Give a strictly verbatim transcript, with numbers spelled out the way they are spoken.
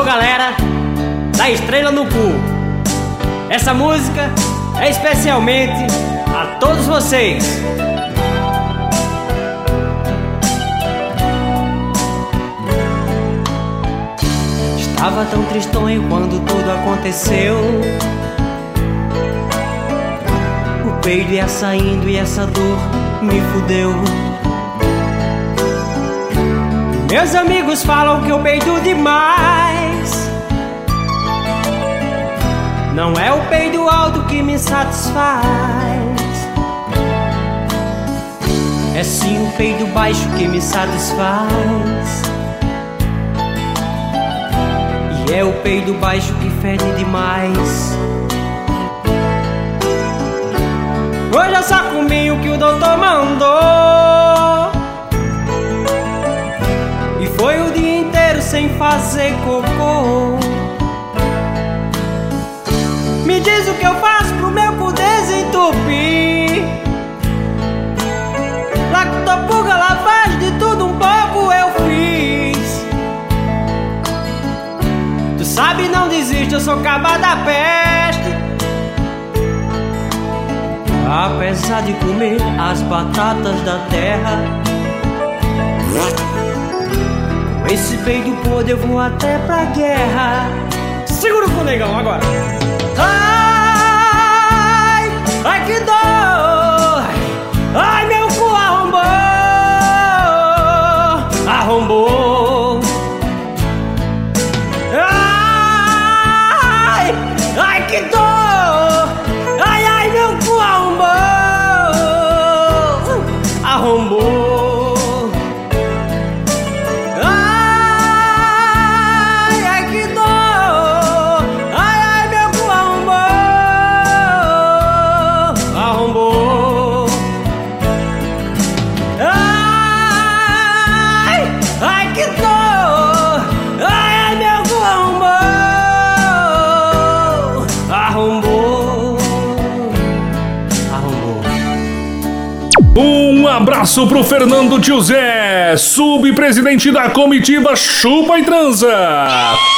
galera da Estrela no Cu. Essa música é especialmente a todos vocês. Estava tão tristonho quando tudo aconteceu. O peido ia saindo e essa dor me fudeu. Meus amigos falam que eu peido demais. Não é o peido alto que me satisfaz, é sim o peido baixo que me satisfaz. E é o peido baixo que fede demais. Hoje eu só comi o que o doutor mandou, e foi o dia inteiro sem fazer cocô. Me diz o que eu faço pro meu cu desentupir. Lactopurga, lavagem, de tudo um pouco eu fiz. Tu sabe, não desiste, eu sou caba da peste. Apesar de comer as batatas da terra, com esse peido podre eu vou até pra guerra. Segura o cu, negão, agora. Ai, ai que dor. Ai, meu cu arrombou, arrombou. Ai, ai que dor. Ai, ai, meu cu arrombou, arrombou. Um abraço pro Fernando Tio Zé, subpresidente da comitiva Chupa e Transa.